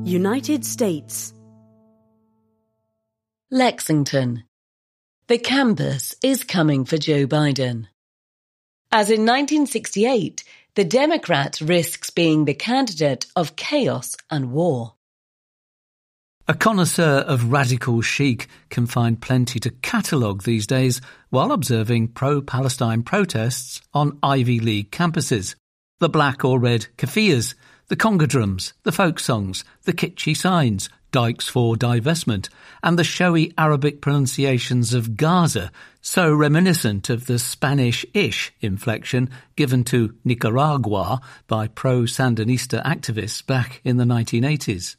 United States. Lexington. The campus is coming for Joe Biden. As in 1968, the Democrat risks being the candidate of chaos and war. A connoisseur of radical chic can find plenty to catalogue these days while observing pro-Palestine protests on Ivy League campuses. The black or red keffiyehs, the conga drums, the folk songs, the kitschy signs, dikes for divestment, and the showy Arabic pronunciations of Gaza, so reminiscent of the Spanish-ish inflection given to Nicaragua by pro-Sandinista activists back in the 1980s.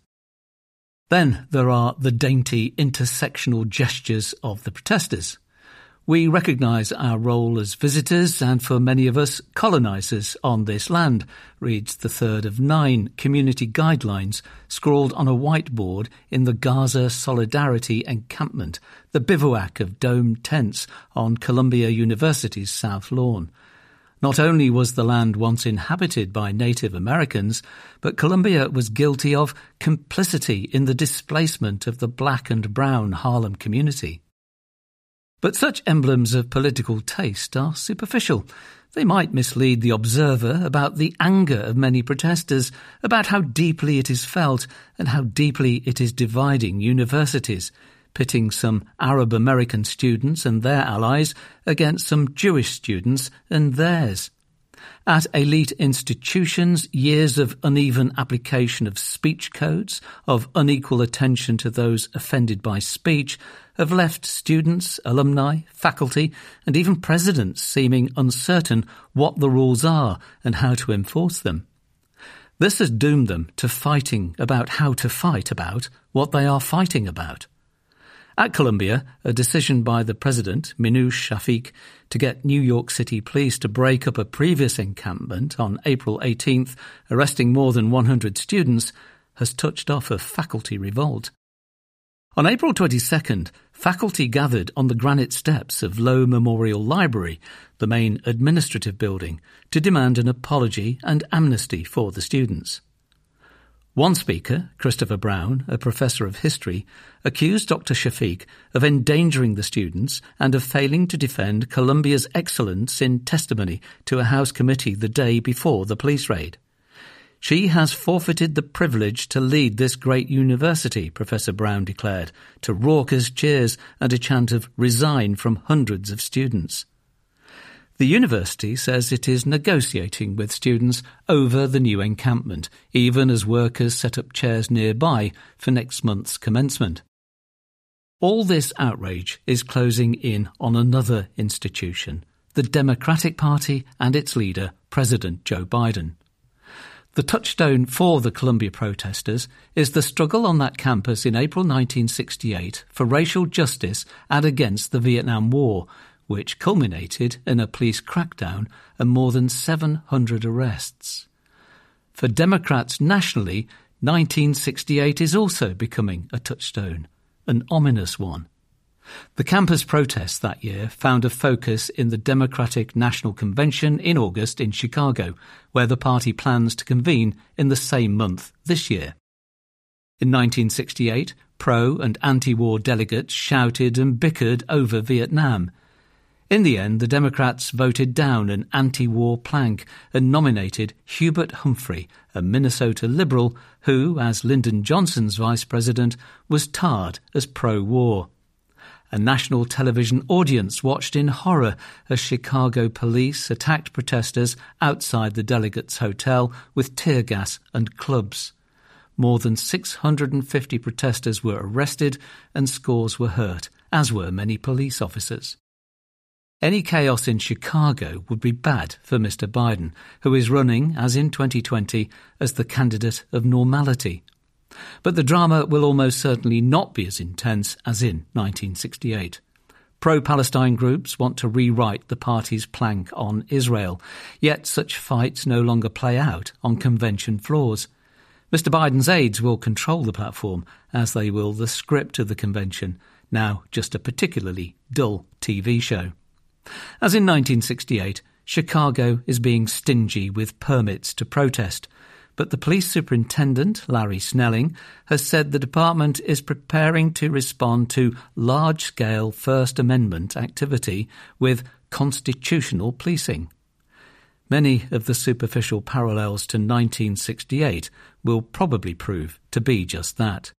Then there are the dainty intersectional gestures of the protesters. We recognise our role as visitors and, for many of us, colonisers on this land, reads the third of 9 community guidelines scrawled on a whiteboard in the Gaza Solidarity Encampment, the bivouac of domed tents on Columbia University's South Lawn. Not only was the land once inhabited by Native Americans, but Columbia was guilty of complicity in the displacement of the black and brown Harlem community. But such emblems of political taste are superficial. They might mislead the observer about the anger of many protesters, about how deeply it is felt and how deeply it is dividing universities, pitting some Arab American students and their allies against some Jewish students and theirs. At elite institutions, years of uneven application of speech codes, of unequal attention to those offended by speech, have left students, alumni, faculty, and even presidents seeming uncertain what the rules are and how to enforce them. This has doomed them to fighting about how to fight about what they are fighting about. At Columbia, a decision by the president, Minouche Shafik, to get New York City police to break up a previous encampment on April 18th, arresting more than 100 students, has touched off a faculty revolt. On April 22nd, faculty gathered on the granite steps of Low Memorial Library, the main administrative building, to demand an apology and amnesty for the students. One speaker, Christopher Brown, a professor of history, accused Dr. Shafik of endangering the students and of failing to defend Columbia's excellence in testimony to a House committee the day before the police raid. She has forfeited the privilege to lead this great university, Professor Brown declared, to raucous cheers and a chant of "resign" from hundreds of students. The university says it is negotiating with students over the new encampment, even as workers set up chairs nearby for next month's commencement. All this outrage is closing in on another institution, the Democratic Party and its leader, President Joe Biden. The touchstone for the Columbia protesters is the struggle on that campus in April 1968 for racial justice and against the Vietnam War, which culminated in a police crackdown and more than 700 arrests. For Democrats nationally, 1968 is also becoming a touchstone, an ominous one. The campus protests that year found a focus in the Democratic National Convention in August in Chicago, where the party plans to convene in the same month this year. In 1968, pro- and anti-war delegates shouted and bickered over Vietnam. In the end, the Democrats voted down an anti-war plank and nominated Hubert Humphrey, a Minnesota liberal who, as Lyndon Johnson's vice president, was tarred as pro-war. A national television audience watched in horror as Chicago police attacked protesters outside the delegates' hotel with tear gas and clubs. More than 650 protesters were arrested and scores were hurt, as were many police officers. Any chaos in Chicago would be bad for Mr. Biden, who is running, as in 2020, as the candidate of normality. But the drama will almost certainly not be as intense as in 1968. Pro-Palestine groups want to rewrite the party's plank on Israel, yet such fights no longer play out on convention floors. Mr. Biden's aides will control the platform, as they will the script of the convention, now just a particularly dull TV show. As in 1968, Chicago is being stingy with permits to protest, but the police superintendent, Larry Snelling, has said the department is preparing to respond to large-scale First Amendment activity with constitutional policing. Many of the superficial parallels to 1968 will probably prove to be just that.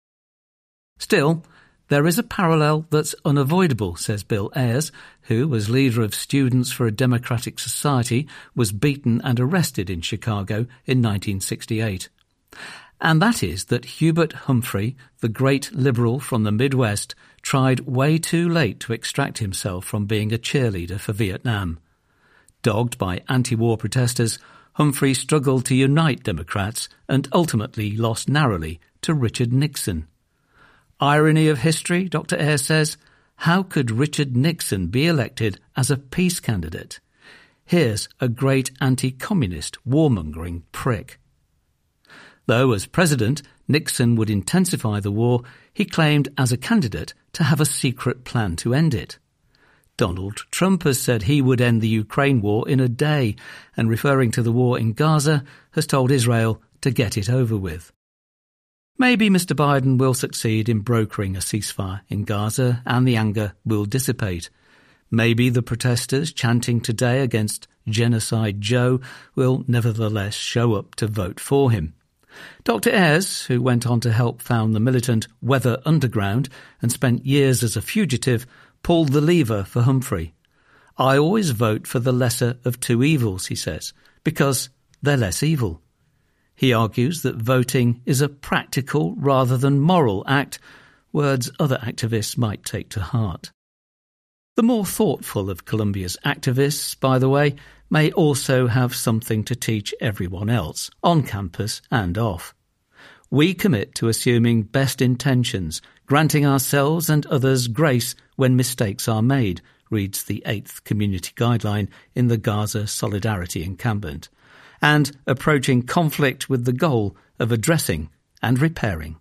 Still, there is a parallel that's unavoidable, says Bill Ayers, who, as leader of Students for a Democratic Society, was beaten and arrested in Chicago in 1968. And that is that Hubert Humphrey, the great liberal from the Midwest, tried way too late to extract himself from being a cheerleader for Vietnam. Dogged by anti-war protesters, Humphrey struggled to unite Democrats and ultimately lost narrowly to Richard Nixon. Irony of history, Dr. Ayres says, how could Richard Nixon be elected as a peace candidate? Here's a great anti-communist warmongering prick. Though as president, Nixon would intensify the war, he claimed as a candidate to have a secret plan to end it. Donald Trump has said he would end the Ukraine war in a day, and referring to the war in Gaza, has told Israel to get it over with. Maybe Mr. Biden will succeed in brokering a ceasefire in Gaza and the anger will dissipate. Maybe the protesters chanting today against Genocide Joe will nevertheless show up to vote for him. Dr. Ayres, who went on to help found the militant Weather Underground and spent years as a fugitive, pulled the lever for Humphrey. I always vote for the lesser of two evils, he says, because they're less evil. He argues that voting is a practical rather than moral act, words other activists might take to heart. The more thoughtful of Columbia's activists, by the way, may also have something to teach everyone else, on campus and off. We commit to assuming best intentions, granting ourselves and others grace when mistakes are made, reads the 8th Community Guideline in the Gaza Solidarity Encampment, and approaching conflict with the goal of addressing and repairing.